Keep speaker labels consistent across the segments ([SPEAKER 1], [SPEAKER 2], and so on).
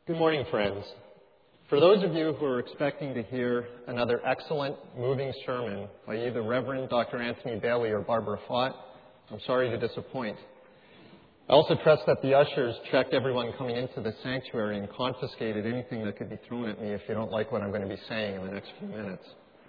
[SPEAKER 1] Good morning, friends. For those of you who are expecting to hear another excellent, moving sermon by either Reverend Dr. Anthony Bailey or Barbara Fott, I'm sorry to disappoint. I also trust that the ushers checked everyone coming into the sanctuary and confiscated anything that could be thrown at me if you don't like what I'm going to be saying in the next few minutes.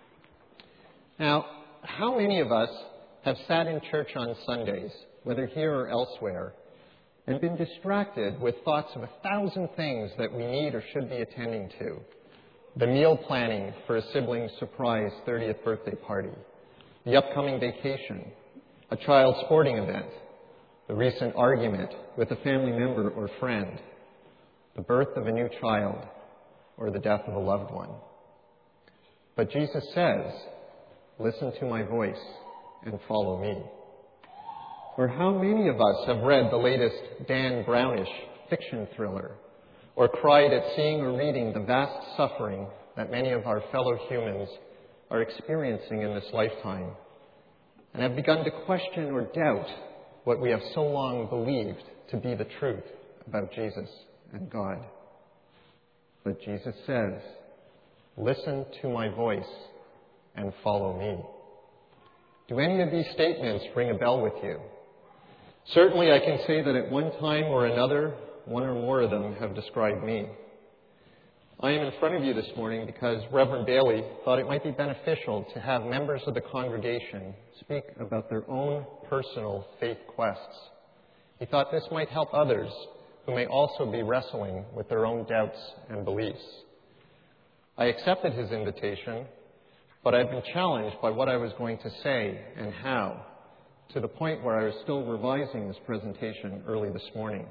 [SPEAKER 1] Now, how many of us have sat in church on Sundays, whether here or elsewhere, and been distracted with thoughts of 1,000 things that we need or should be attending to? The meal planning for a sibling's surprise 30th birthday party, the upcoming vacation, a child's sporting event, the recent argument with a family member or friend, the birth of a new child, or the death of a loved one. But Jesus says, "Listen to my voice and follow me." Or how many of us have read the latest Dan Brownish fiction thriller, or cried at seeing or reading the vast suffering that many of our fellow humans are experiencing in this lifetime, and have begun to question or doubt what we have so long believed to be the truth about Jesus and God? But Jesus says, "Listen to my voice and follow me." Do any of these statements ring a bell with you? Certainly, I can say that at one time or another, one or more of them have described me. I am in front of you this morning because Reverend Bailey thought it might be beneficial to have members of the congregation speak about their own personal faith quests. He thought this might help others who may also be wrestling with their own doubts and beliefs. I accepted his invitation, but I've been challenged by what I was going to say and how, to the point where I was still revising this presentation early this morning.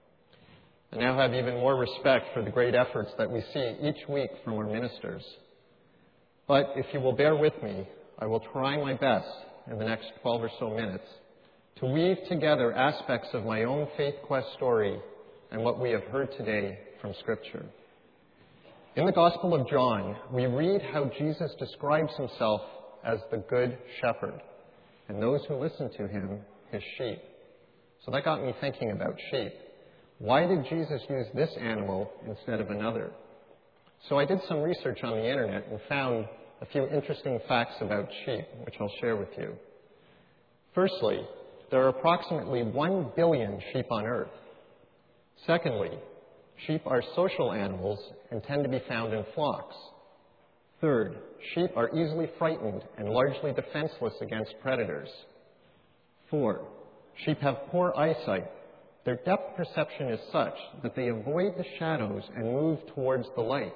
[SPEAKER 1] I now have even more respect for the great efforts that we see each week from our ministers. But if you will bear with me, I will try my best in the next 12 or so minutes to weave together aspects of my own faith quest story and what we have heard today from Scripture. In the Gospel of John, we read how Jesus describes himself as the Good Shepherd, and those who listen to him, his sheep. So that got me thinking about sheep. Why did Jesus use this animal instead of another? So I did some research on the internet and found a few interesting facts about sheep, which I'll share with you. Firstly, there are approximately 1 billion sheep on earth. Secondly, sheep are social animals and tend to be found in flocks. Third, sheep are easily frightened and largely defenseless against predators. 4, sheep have poor eyesight. Their depth perception is such that they avoid the shadows and move towards the light.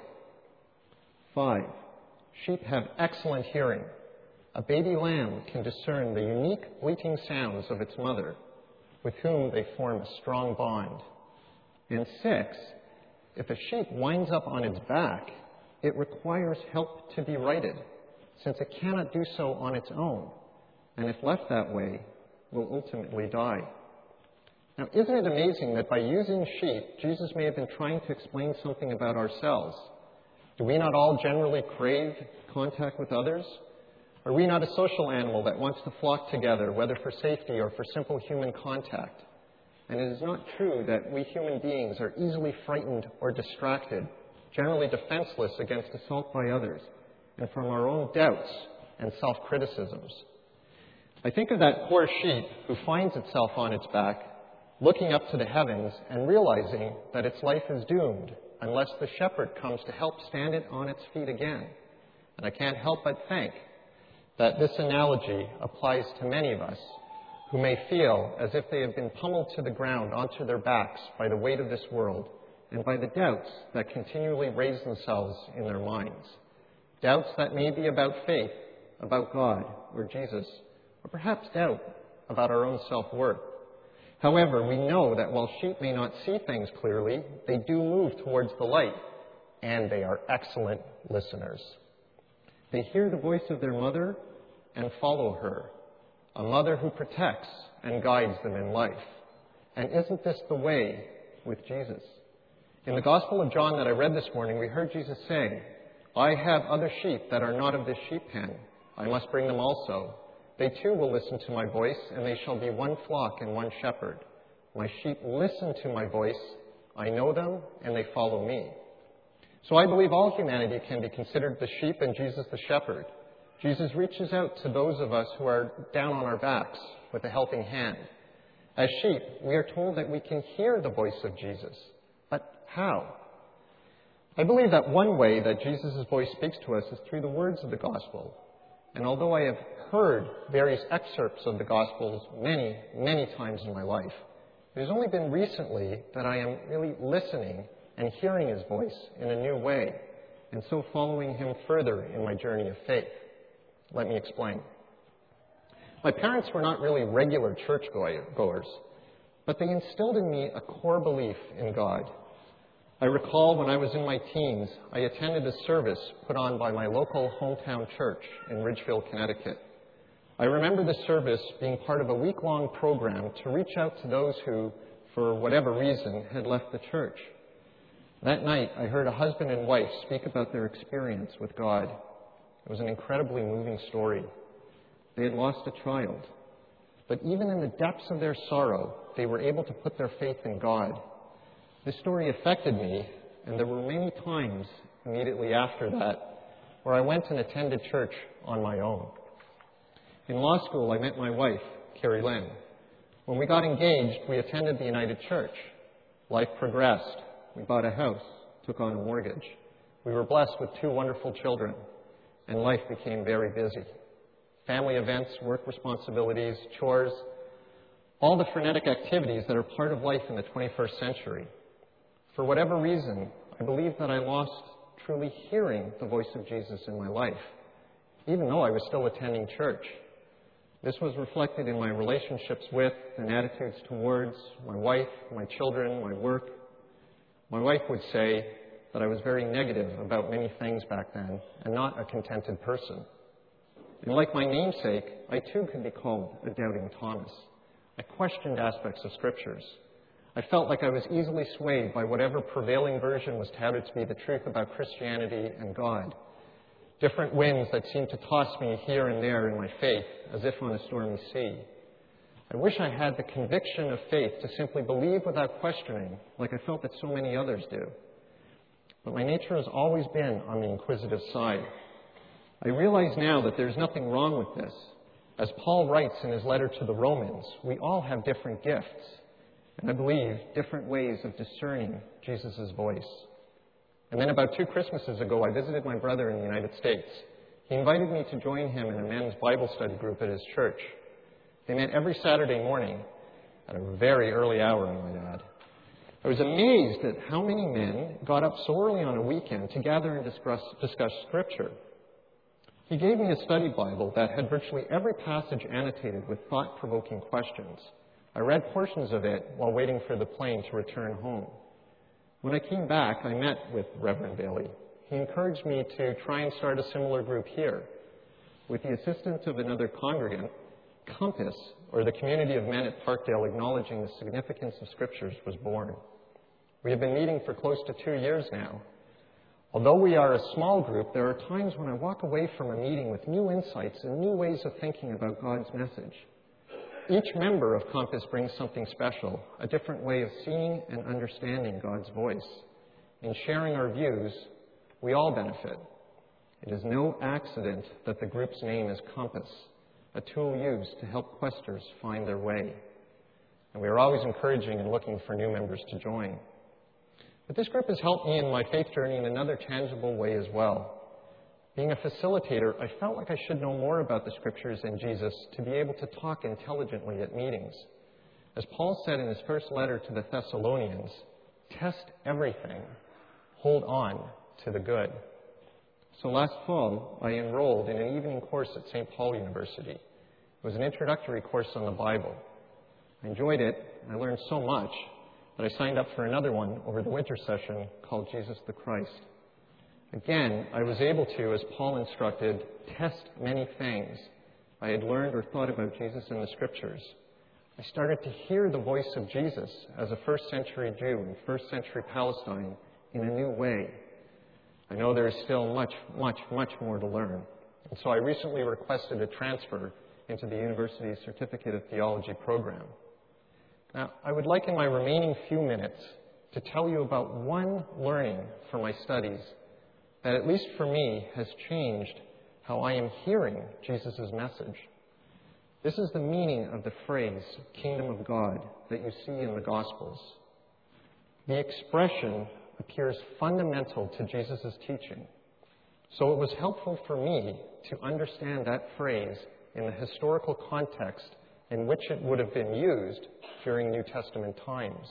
[SPEAKER 1] 5, sheep have excellent hearing. A baby lamb can discern the unique bleating sounds of its mother, with whom they form a strong bond. And 6, if a sheep winds up on its back, it requires help to be righted, since it cannot do so on its own, and if left that way, will ultimately die. Now, isn't it amazing that by using sheep, Jesus may have been trying to explain something about ourselves? Do we not all generally crave contact with others? Are we not a social animal that wants to flock together, whether for safety or for simple human contact? And it is not true that we human beings are easily frightened or distracted, generally defenseless against assault by others, and from our own doubts and self-criticisms. I think of that poor sheep who finds itself on its back, looking up to the heavens and realizing that its life is doomed unless the shepherd comes to help stand it on its feet again. And I can't help but think that this analogy applies to many of us who may feel as if they have been pummeled to the ground onto their backs by the weight of this world and by the doubts that continually raise themselves in their minds. Doubts that may be about faith, about God or Jesus, or perhaps doubt about our own self-worth. However, we know that while sheep may not see things clearly, they do move towards the light, and they are excellent listeners. They hear the voice of their mother and follow her, a mother who protects and guides them in life. And isn't this the way with Jesus? In the Gospel of John that I read this morning, we heard Jesus say, "I have other sheep that are not of this sheep pen. I must bring them also. They too will listen to my voice, and they shall be one flock and one shepherd. My sheep listen to my voice. I know them, and they follow me. So I believe all humanity can be considered the sheep and Jesus the shepherd. Jesus reaches out to those of us who are down on our backs with a helping hand. As sheep, we are told that we can hear the voice of Jesus. But how? I believe that one way that Jesus' voice speaks to us is through the words of the gospel. And although I have heard various excerpts of the gospels many, many times in my life, it has only been recently that I am really listening and hearing his voice in a new way, and so following him further in my journey of faith. Let me explain. My parents were not really regular churchgoers, but they instilled in me a core belief in God. I recall when I was in my teens, I attended a service put on by my local hometown church in Ridgefield, Connecticut. I remember the service being part of a week-long program to reach out to those who, for whatever reason, had left the church. That night, I heard a husband and wife speak about their experience with God. It was an incredibly moving story. They had lost a child, but even in the depths of their sorrow, they were able to put their faith in God. This story affected me, and there were many times immediately after that where I went and attended church on my own. In law school, I met my wife, Carrie Lynn. When we got engaged, we attended the United Church. Life progressed. We bought a house, took on a mortgage. We were blessed with 2 wonderful children, and life became very busy. Family events, work responsibilities, chores, all the frenetic activities that are part of life in the 21st century. For whatever reason, I believe that I lost truly hearing the voice of Jesus in my life, even though I was still attending church. This was reflected in my relationships with and attitudes towards my wife, my children, my work. My wife would say that I was very negative about many things back then and not a contented person. And like my namesake, I too could be called a doubting Thomas. I questioned aspects of scriptures. I felt like I was easily swayed by whatever prevailing version was touted to be the truth about Christianity and God. Different winds that seemed to toss me here and there in my faith, as if on a stormy sea. I wish I had the conviction of faith to simply believe without questioning, like I felt that so many others do. But my nature has always been on the inquisitive side. I realize now that there's nothing wrong with this. As Paul writes in his letter to the Romans, we all have different gifts, and I believe different ways of discerning Jesus' voice. And then about 2 Christmases ago, I visited my brother in the United States. He invited me to join him in a men's Bible study group at his church. They met every Saturday morning at a very early hour, I might add. I was amazed at how many men got up so early on a weekend to gather and discuss Scripture. He gave me a study Bible that had virtually every passage annotated with thought-provoking questions. I read portions of it while waiting for the plane to return home. When I came back, I met with Reverend Bailey. He encouraged me to try and start a similar group here. With the assistance of another congregant, Compass, or the community of men at Parkdale acknowledging the significance of Scriptures, was born. We have been meeting for close to 2 years now. Although we are a small group, there are times when I walk away from a meeting with new insights and new ways of thinking about God's message. Each member of Compass brings something special, a different way of seeing and understanding God's voice. In sharing our views, we all benefit. It is no accident that the group's name is Compass, a tool used to help questers find their way. And we are always encouraging and looking for new members to join. But this group has helped me in my faith journey in another tangible way as well. Being a facilitator, I felt like I should know more about the Scriptures and Jesus to be able to talk intelligently at meetings. As Paul said in his first letter to the Thessalonians, test everything, hold on to the good. So last fall, I enrolled in an evening course at St. Paul University. It was an introductory course on the Bible. I enjoyed it, and I learned so much that I signed up for another one over the winter session called Jesus the Christ. Again, I was able to, as Paul instructed, test many things I had learned or thought about Jesus in the Scriptures. I started to hear the voice of Jesus as a first-century Jew in first-century Palestine in a new way. I know there is still much, much, much more to learn. And so I recently requested a transfer into the university's Certificate of Theology program. Now, I would like in my remaining few minutes to tell you about one learning from my studies that, at least for me, has changed how I am hearing Jesus' message. This is the meaning of the phrase, kingdom of God, that you see in the Gospels. The expression appears fundamental to Jesus' teaching. So it was helpful for me to understand that phrase in the historical context in which it would have been used during New Testament times.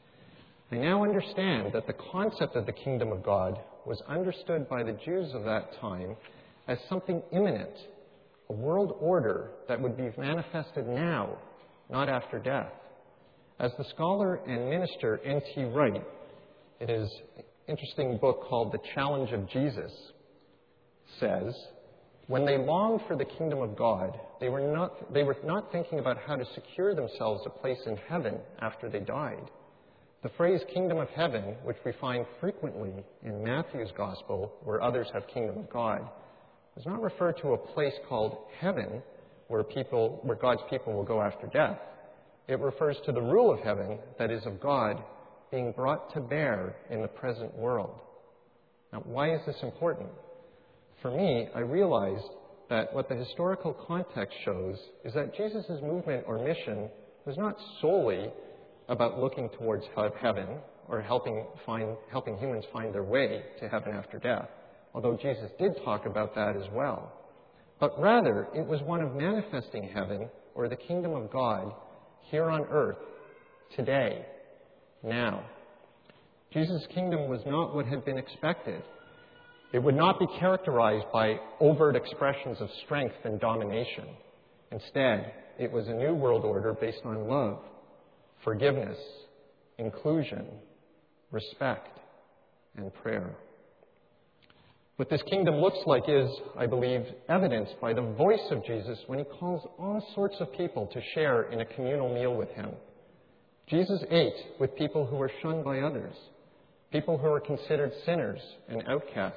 [SPEAKER 1] I now understand that the concept of the kingdom of God was understood by the Jews of that time as something imminent, a world order that would be manifested now, not after death. As the scholar and minister N.T. Wright, in his interesting book called The Challenge of Jesus, says, when they longed for the kingdom of God, they were not thinking about how to secure themselves a place in heaven after they died. The phrase kingdom of heaven, which we find frequently in Matthew's gospel, where others have kingdom of God, does not refer to a place called heaven where God's people will go after death. It refers to the rule of heaven, that is of God, being brought to bear in the present world. Now, why is this important? For me, I realized that what the historical context shows is that Jesus' movement or mission was not solely about looking towards heaven or helping humans find their way to heaven after death, although Jesus did talk about that as well. But rather, it was one of manifesting heaven or the kingdom of God here on earth, today, now. Jesus' kingdom was not what had been expected. It would not be characterized by overt expressions of strength and domination. Instead, it was a new world order based on love, forgiveness, inclusion, respect, and prayer. What this kingdom looks like is, I believe, evidenced by the voice of Jesus when he calls all sorts of people to share in a communal meal with him. Jesus ate with people who were shunned by others, people who were considered sinners and outcasts.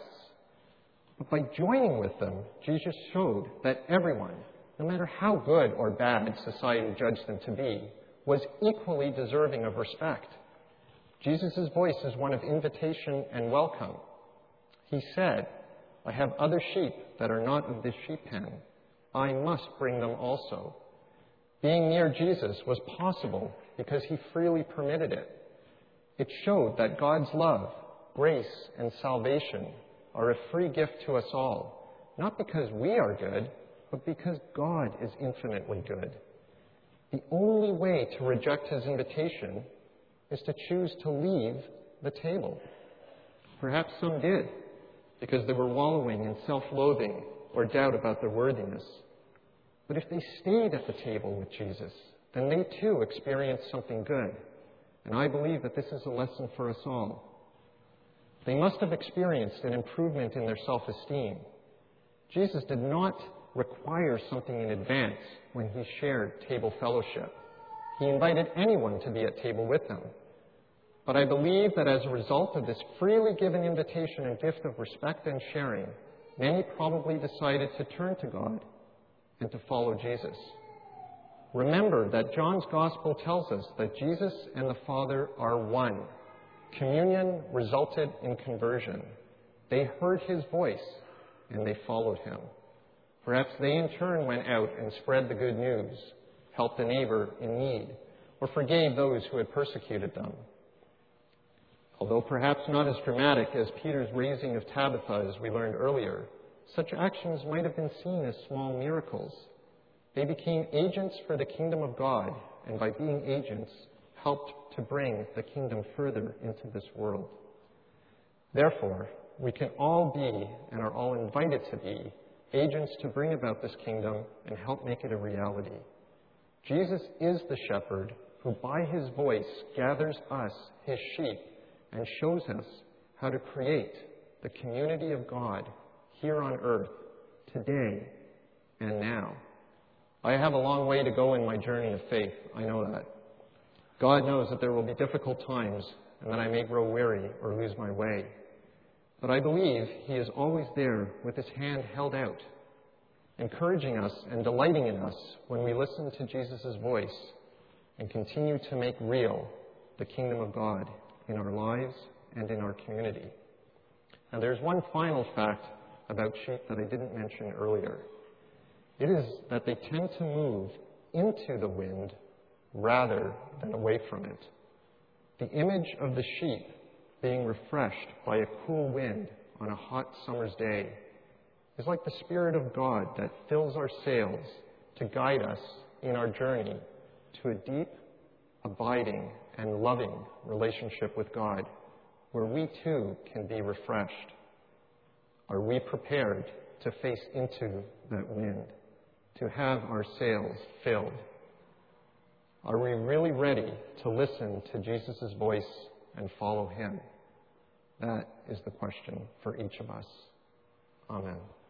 [SPEAKER 1] But by joining with them, Jesus showed that everyone, no matter how good or bad society judged them to be, was equally deserving of respect. Jesus' voice is one of invitation and welcome. He said, I have other sheep that are not of this sheep pen. I must bring them also. Being near Jesus was possible because he freely permitted it. It showed that God's love, grace, and salvation are a free gift to us all, not because we are good, but because God is infinitely good. The only way to reject his invitation is to choose to leave the table. Perhaps some did, because they were wallowing in self-loathing or doubt about their worthiness. But if they stayed at the table with Jesus, then they too experienced something good. And I believe that this is a lesson for us all. They must have experienced an improvement in their self-esteem. Jesus did not require something in advance when he shared table fellowship. He invited anyone to be at table with him. But I believe that as a result of this freely given invitation and gift of respect and sharing, many probably decided to turn to God and to follow Jesus. Remember that John's Gospel tells us that Jesus and the Father are one. Communion resulted in conversion. They heard his voice and they followed him. Perhaps they in turn went out and spread the good news, helped a neighbor in need, or forgave those who had persecuted them. Although perhaps not as dramatic as Peter's raising of Tabitha, as we learned earlier, such actions might have been seen as small miracles. They became agents for the kingdom of God, and by being agents, helped to bring the kingdom further into this world. Therefore, we can all be, and are all invited to be, agents to bring about this kingdom and help make it a reality. Jesus is the shepherd who by his voice gathers us, his sheep, and shows us how to create the community of God here on earth, today and now. I have a long way to go in my journey of faith. I know that. God knows that there will be difficult times and that I may grow weary or lose my way. But I believe he is always there with his hand held out, encouraging us and delighting in us when we listen to Jesus' voice and continue to make real the kingdom of God in our lives and in our community. And there's one final fact about sheep that I didn't mention earlier. It is that they tend to move into the wind rather than away from it. The image of the sheep being refreshed by a cool wind on a hot summer's day is like the Spirit of God that fills our sails to guide us in our journey to a deep, abiding, and loving relationship with God, where we too can be refreshed. Are we prepared to face into that wind, to have our sails filled? Are we really ready to listen to Jesus' voice and follow him? That is the question for each of us. Amen.